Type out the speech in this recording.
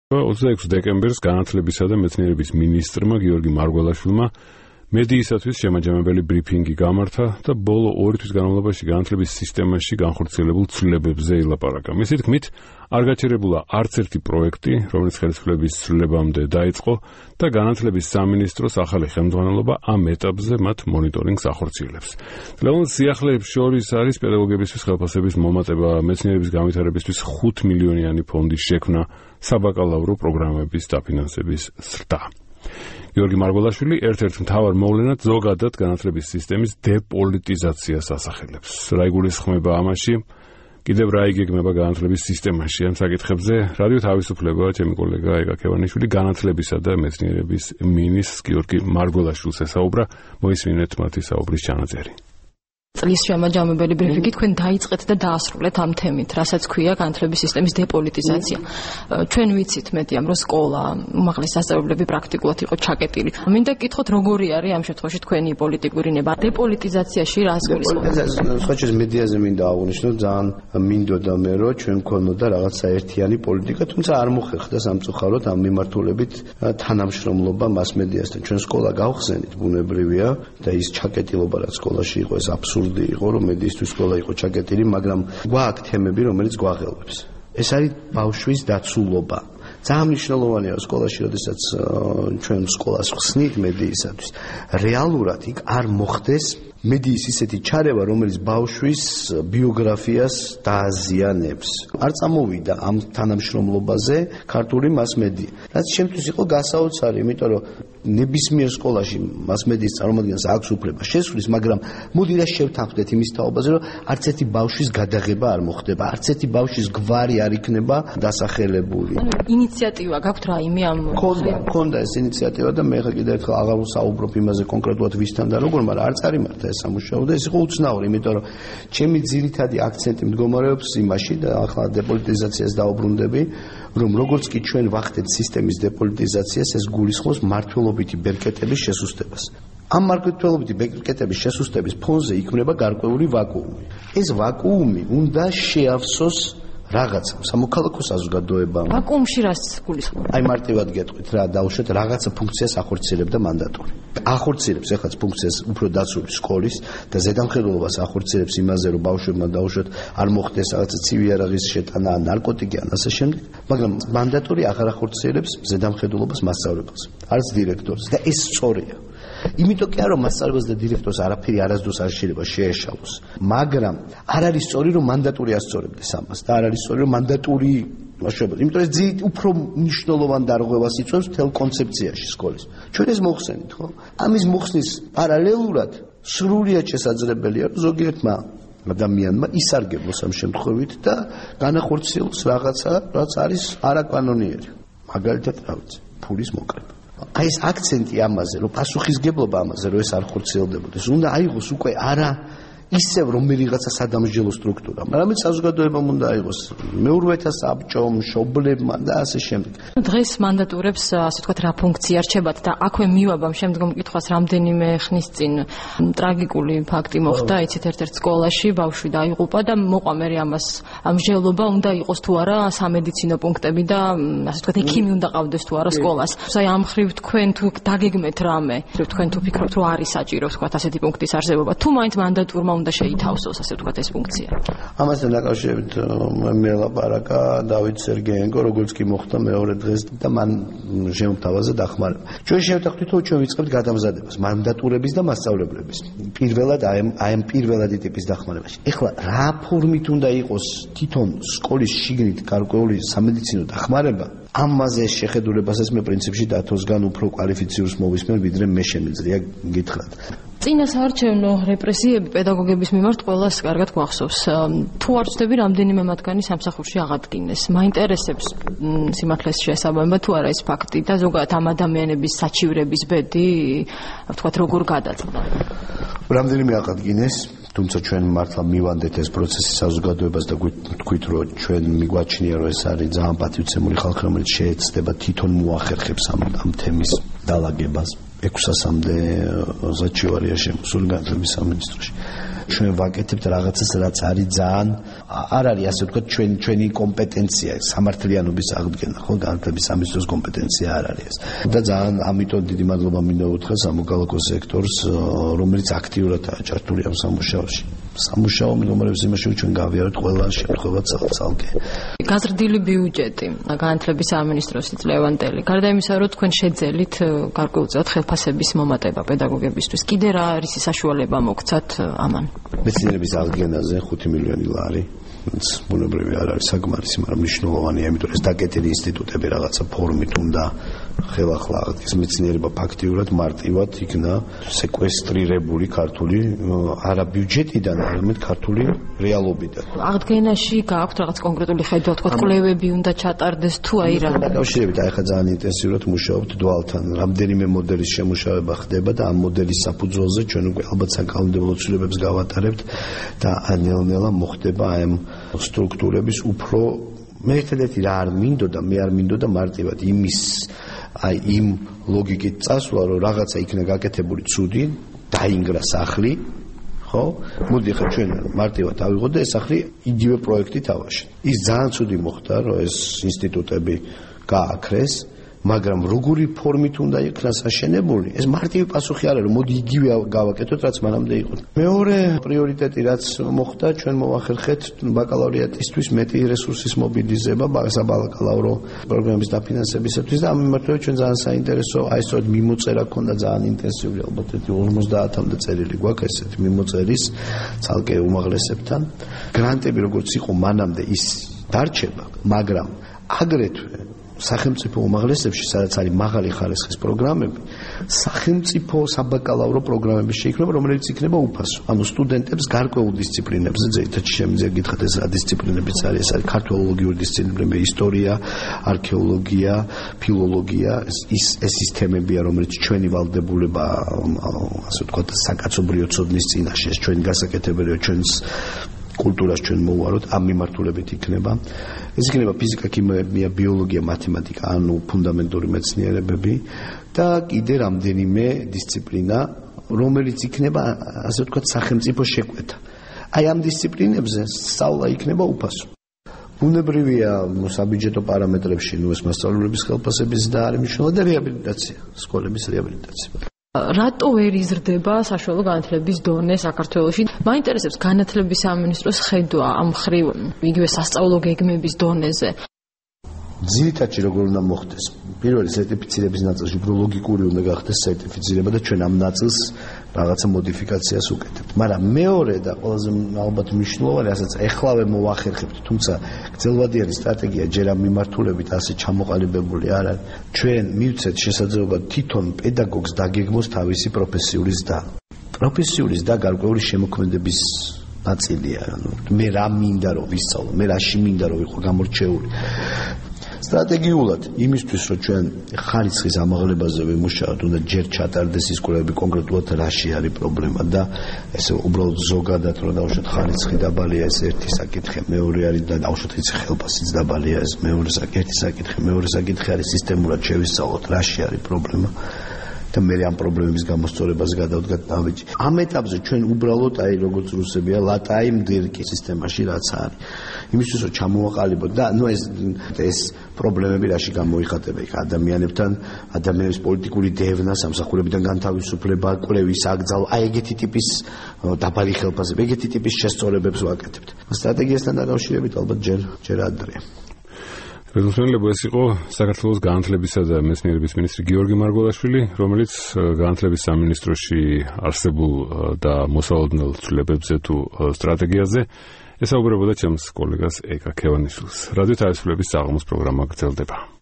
26 დეკემბერს განათლებისა და მეცნიერების მინისტრმა გიორგი მარგველაშვილმა მედიისათვის შემაჯამებელი ბრიფინგი გამართა და ბოლო 2 თვის განმავლობაში განათლების სისტემაში განხორციელებულ ცვლილებებზე ილაპარაკა. მისი თქმით, არ გაჩერებულა არც ერთი პროექტი, რომელიც ხელისუფლების ცვლილებამდე დაიწყო და განათლების სამინისტროს ახალი ხელმძღვანელობა ამ ეტაპზე მათ მონიტორინგს ახორციელებს. ლეონს სიახლეებს შორის არის პედაგოგებისთვის ხელფასების მომატება, მეცნიერების განვითარებისთვის 5 მილიონიანი ფონდის შექმნა, საბაკალავრო პროგრამების დაფინანსების ზრდა. გიორგი მარგველაშვილი ერთ-ერთ მთავარ მოვლენად ზოგადად განათლების სისტემის დეპოლიტიზაციას ასახელებს. რა იგულისხმება ამაში? კიდევ რა იგეგმება განათლების სისტემაში? ამ საკითხებზე რადიო თავისუფლება ჩემი კოლეგა ეგა ქევანიშვილი განათლებისა და მეცნიერების მინისტრს გიორგი მარგველაშვილს ესაუბრა. მოისმინეთ მათი საუბრის ჩანაწერი. წლის შემაჯამებელი ბრიფინგი თქვენ დაიწყეთ და დაასრულეთ ამ თემით, რასაც ქვია განათლების სისტემის დეპოლიტიზაცია. ჩვენ ვიცით მეტიამ, რომ სკოლა, უმაღლესი სასწავლებლები პრაქტიკულად იყო ჩაკეტილი. მინდა გითხოთ, როგორი არის ამ შემთხვევაში თქვენი პოლიტიკური ნება? დეპოლიტიზაციაში რას გულისხმობთ? სხვაჩეს მედიაზე მინდა აღვნიშნო, ძალიან მინდოდა მე, რომ ჩვენ გქონოდა რაღაცა ერთიანი პოლიტიკა, თუმცა არ მოხერხდა სამწუხაროდ ამ მიმართულებით თანამშრომლობა მას-მედიასთან. ჩვენ სკოლა გავხსენით, ბუნებრივია და ის ჩაკეტილობა, რაც სკოლაში იყო, ეს აბსურდი იყო, რომ მედიისთვის სკოლა იყო ჩაკეტილი, მაგრამ გვაქვს თემები, რომელიც გვაღელვებს. ეს არის ბავშვის დაცულობა. ძალიან მნიშვნელოვანია სკოლაში, როდესაც ჩვენ სკოლას ხსნით მედიისათვის, რეალურად იქ არ მოხდეს მედიის ისეთი ჩარევა, რომელიც ბავშვის ბიოგრაფიას დააზიანებს. არ წამოვიდა ამ თანამშრომლობაზე ქართული მასმედია. რაც შემთხვევით იყო გასაოცარი, იმიტომ რომ ნებისმიერ სკოლაში მასმედიის წარმომადგენელს აქვს უფლება შესვლის, მაგრამ მოდი რა შევთანხმდეთ იმის თაობაზე, რომ არც ერთი ბავშვის გადაღება არ მოხდება, არც ერთი ბავშვის გვარი არ იქნება დასახელებული. ინიციატივა გაქვთ რაიმე ამ ქონდა ეს ინიციატივა და მე კიდევ ერთხელ აღარ ვსაუბრობ იმაზე კონკრეტულად ვისთან და როგორ, მაგრამ არ წარიმართა ეს სამუშაო და ეს იყო უცნაური, იმიტომ რომ ჩემი ძირითადი აქცენტი მდგომარეობს იმაში და ახლა დეპოლიტიზაციას დაუბრუნდები, რომ როგორც კი ჩვენ ვახდეთ სისტემის დეპოლიტიზაციას, ეს გულისხმობს მმართველობითი ბერკეტების შესუსტებას. ამ მმართველობითი ბერკეტების შესუსტების ფონზე იქმნება გარკვეული ვაკუუმი. ეს ვაკუუმი უნდა შეავსოს რაღაცა სამოქალაქო საზოგადოებამ. ვაკუუმში რას გულისხმობთ? აი მარტივად გეტყვით რა, დაუშვათ რაღაცა ფუნქციას ახორციელებდა მანდატური. ახორციელებს ეხლა ფუნქციას უფრო დაცული სკოლის და ზედამხედველობას ახორციელებს იმაზე, რომ ბავშვებმა დაუშვათ არ მოხდეს რაღაცა ცივი იარაღის შეტანა, ნარკოტიკი ან ასე შემდეგ, მაგრამ მანდატური აღარ ახორციელებს ზედამხედველობას მასწავლებელს, არც დირექტორს და ეს სწორია. იმიტომ კი არა რომ მასწავლებელს და დირექტორს არაფერი არასდროს არ შეიძლება შეეშალოს, მაგრამ არ არის სწორი რომ მანდატური ასწორებდეს ამას და არ არის სწორი რომ მანდატური მაშობლად. იმიტომ ეს ძირით უფრო მნიშვნელოვან დარღვევას იწვევს მთელ კონცეფციაში სკოლის. ჩვენ ეს მოხსენით, ხო? ამის მოხსნის პარალელურად სრულიად შესაძლებელია რომ ზოგიერთმა ადამიანმა ისარგებლოს ამ შემთხვევით და განახორციელოს რაღაცა, რაც არის არაკანონიერი. მაგალითად, რა ვიცი, ფულის მოკრება. აი ეს აქცენტი ამაზე, რომ პასუხისგებლობა ამაზე, რომ ეს არ ხორციელდებოდეს, უნდა აიღოს უკვე არა ისევ რომ რაღაცა სადამსჯელო სტრუქტურა, მაგრამ საზოგადოებამ უნდა აიღოს მეურვეთა საბჭომ, მშობლებმა და ასე შემდეგ. დღეს მანდატურებს, ასე ვთქვათ, რა ფუნქცია რჩებათ და აქვე მივაბამ შემდგომ კითხვას, რამდენიმე ხნის წინ ტრაგიკული ფაქტი მოხდა, იცით, ერთ-ერთ სკოლაში ბავშვი დაიღუპა და მოყვა მე ამას ამსჯელობა უნდა იყოს თუ არა სამედიცინო პუნქტები და ასე ვთქვათ, ექიმი უნდა ყავდეს თუ არა სკოლას. აი ამ ხრივ თქვენ თუ დაგეგმეთ რამე, თქვენ თუ ფიქრობთ, რომ არის საჭირო, ვთქვათ, ასეთი პუნქტის არსებობა, თუ მაინც მანდატურმა უნდა შეითავსოს, ასე ვთქვათ, ეს ფუნქცია. ამასთან დაკავშირებით მე ლაპარაკა დავით სერგეენკო, როგორც კი მოხდა მეორე დღეს და მან შემოთავაზა დახმარება. ჩვენ შევთანხმდით, რომ ჩვენ ვიწყებთ გადამზადებას მანდატურების და მასწავლებლების. პირველად აი ამ პირველადი ტიპის დახმარებაში. ეხლა რა ფორმით უნდა იყოს თვითონ სკოლის შიგნით გარკვეული სამედიცინო დახმარება? ამაზე შეხედულებასაც მე პრინციპში დათოსგან უფრო კვალიფიციურს მოვისმენ, ვიდრე მე შემიძლია გითხრათ. წინასაარჩევნო რეპრესიები პედაგოგების მიმართ ყველას კარგად გვახსოვს. თუ არ ვწდები, რამდენიმე მათგანი სამსახურში აღადგინეს. მაინტერესებს სიმართლეს შესაბამება თუ არა ეს ფაქტი და ზოგადად ამ ადამიანების საჩივრების ბედი, ვთქვათ, როგორ გადაწყდა. რამდენიმე აღადგინეს, თუმცა ჩვენ მართლა მივანდეთ ეს პროცესი საზოგადოებას და თქვით, რომ ჩვენ მიგვაჩნია, რომ ეს არის ძალიან პატივცემული ხალხი, რომელიც შეეცდება თვითონ მოახერხებს ამ თემის დალაგებას. 600-მდე ზაჩივარია შემოსული განათლების სამინისტროში. ჩვენ ვაკეთებთ რაღაცას, რაც არის ძალიან არ არის ასე ვთქვათ ჩვენი კომპეტენცია, სამართლიანობის აღდგენა, ხო, განათლების სამინისტროს კომპეტენცია არ არის ეს. და ძალიან ამიტომ დიდი მადლობა მინდა უთხრა სამოქალაქო სექტორს, რომელიც აქტიურადაა ჩართული ამ სამუშაოში. სამუშაო რომლებიც იმაში ჩვენ გავიარეთ ყველა შემთხვევა ცალკე. გაზრდილი ბიუჯეტი განათლების სამინისტროს ლევანტელი. გარდა იმისა, რომ თქვენ შეძელით გარკვეულწილად ხელფასების მომატება პედაგოგებისთვის, კიდე რა არის საშუალება მოგცათ ამან? მეცნიერების აღდგენაზე 5 მილიონი ლარი. ბუნებრივი არ არის საკმარისი, მაგრამ მნიშვნელოვანია, იმიტომ ეს დაკეტილი ინსტიტუტები რაღაცა ფორმით უნდა ხელახლა აღდგეს მეცნიერება ფაქტიურად მარტივად იქნა სეკვესტრირებული ქართული არა ბიუჯეტიდან, არამედ ქართული რეალობიდან. აღდგენაში გააქვთ რაღაც კონკრეტული ხედვა, თქვა კვლევები უნდა ჩატარდეს თუ აი რა? დაკავშირებით აი ხა ძალიან ინტენსიურად მუშაობთ დვალთან. რამდენიმე მოდელის შემუშავება ხდება და ამ მოდელის საფუძველზე ჩვენ უკვე ალბათ საკანონმდებლო ცვლილებებს გავატარებთ და ნელ-ნელა მოხდება აი ამ სტრუქტურების უფრო მე ერთადერთი რა არ მინდოდა, მე არ მინდოდა მარტივად იმ ლოგიკით წასვლა, რომ რაღაცა იქნა გაკეთებული ცუდი, დაინგრა სახლი, ხო? მოდი ხა ჩვენ მარტივად ავიღოთ და ეს სახლი იგივე პროექტით ავაშენოთ. ის ძალიან ცუდი მოხდა, რომ ეს ინსტიტუტები გააქრეს, მაგრამ როგორი ფორმით უნდა იქნას აშენებული, ეს მარტივი პასუხი არ არის, რომ მოდი იგივე გავაკეთოთ, რაც მანამდე იყო. მეორე პრიორიტეტი რაც მოხდა, ჩვენ მოვახერხეთ ბაკალავრიატისთვის მეტი რესურსის მობილიზება საბაკალავრო პროგრამების დაფინანსებისათვის და ამ მიმართულებით ჩვენ ძალიან საინტერესო, აი სწორედ მიმოწერა ქონდა ძალიან ინტენსიური, ალბათ 50-მდე წერილი გვაქვს ესეთი მიმოწერის ცალკე უმაღლესებთან. გრანტები როგორც იყო მანამდე ის დარჩება, მაგრამ აგრეთვე სახელმწიფო უმაღლესებში, სადაც არის მაღალი ხარისხის პროგრამები, სახელმწიფო საბაკალავრო პროგრამები შეიქმნება, რომელიც იქნება უფასო. ანუ სტუდენტებს გარკვეულ დისციპლინებზე, ძირითადად შემიძლია გითხრათ ეს რა დისციპლინებიც არის, ეს არის ქართველოლოგიური დისციპლინები, ისტორია, არქეოლოგია, ფილოლოგია, ეს თემებია, რომელიც ჩვენი ვალდებულება, ასე ვთქვათ, საკაცობრიო ცოდნის წინაშე, ეს ჩვენი გასაკეთებელია, ჩვენს კულტურას ჩვენ მოვუაროთ, ამ მიმართულებით იქნება. ეს იქნება ფიზიკა, ქიმია, ბიოლოგია, მათემატიკა, ანუ ფუნდამენტური მეცნიერებები და კიდე რამდენიმე დისციპლინა, რომელიც იქნება, ასე ვთქვათ, სახელმწიფო შეკვეთა. აი ამ დისციპლინებზე სწავლა იქნება უფასო. ბუნებრივია საბიუჯეტო პარამეტრებში, ეს მასწავლებლების ხელფასების და არის მნიშვნელოვანი და რეაბილიტაცია, სკოლების რეაბილიტაცია. რატო ვერ იზრდება საშუალო განათლების დონე საქართველოში? მაინტერესებს განათლების სამინისტროს ხედვა ამ მხრივ იგივე სასწავლო გეგმების დონეზე. ძირითადად როგორ უნდა მოხდეს? პირველი სერტიფიცირების ნაწილში უფრო ლოგიკური უნდა გახდეს სერტიფიცირება და ჩვენ ამ ნაწილს რაღაცა მოდიფიკაციას უკეთებთ. მაგრამ მეორე და ყველაზე ალბათ მნიშვნელოვანი, რასაც ეხლავე მოვახერხებთ, თუმცა გრძელვადიანი სტრატეგია ჯერ ამ მიმართულებით ასე ჩამოყალიბებული არ არის. ჩვენ მივცეთ შესაძლებლობა თვითონ პედაგოგს დაგეგმოს თავისი პროფესიული ზრდა. პროფესიული ზრდა გარკვეული შემოქმედების ნაწილია. მე რა მინდა რომ ვისწავლო, მე რაში მინდა რომ ვიყო გამორჩეული. სტრატეგიულად იმისთვის, რომ ჩვენ ხარისხის ამაღლებაზე ვიმუშაოთ, უნდა ჯერ ჩატარდეს ის კვლევები კონკრეტულად რაში არის პრობლემა და ესე უბრალოდ ზოგადად რომ დავუშვათ ხარისხი დაბალია, ეს ერთი საკითხი, მეორე არის და დავუშვათ ის ხელფასიც დაბალია, ეს მეორე საკითხი, მეორე საკითხი არის სისტემურად შევისწავლოთ რაში არის პრობლემა. და მე ამ პრობლემების გამოსწორებას გადავდგათ დავიჭი. ამ ეტაპზე ჩვენ უბრალოდ აი როგორც რუსებია ლატაიმ დირკი სისტემაში რაც არის. იმისთვის რომ ჩამოვაყალიბოთ და ნუ ეს პრობლემები რაში გამოიხატება იქ ადამიანებთან, ადამიანების პოლიტიკური დევნა, სამსახურებიდან განთავისუფლება, კვლევის აკრძალვა, აი ეგეთი ტიპის დაბალი ხელფასები, ეგეთი ტიპის შესწორებებს ვაკეთებთ. სტრატეგიასთან დაკავშირებით ალბათ ჯერ ადრეა. რეზოლუციებო ეს იყო საქართველოს განათლებისა და მეცნიერების მინისტრი გიორგი მარგველაშვილი, რომელიც განათლების სამინისტროში არსებულ და მოსალოდნელ ცვლილებებზე თუ სტრატეგიაზე ესაუბრებოდა ჩემს კოლეგას ეკა ქევანიშვილს. რადიო თავისუფლების საღამოს პროგრამა გრძელდება.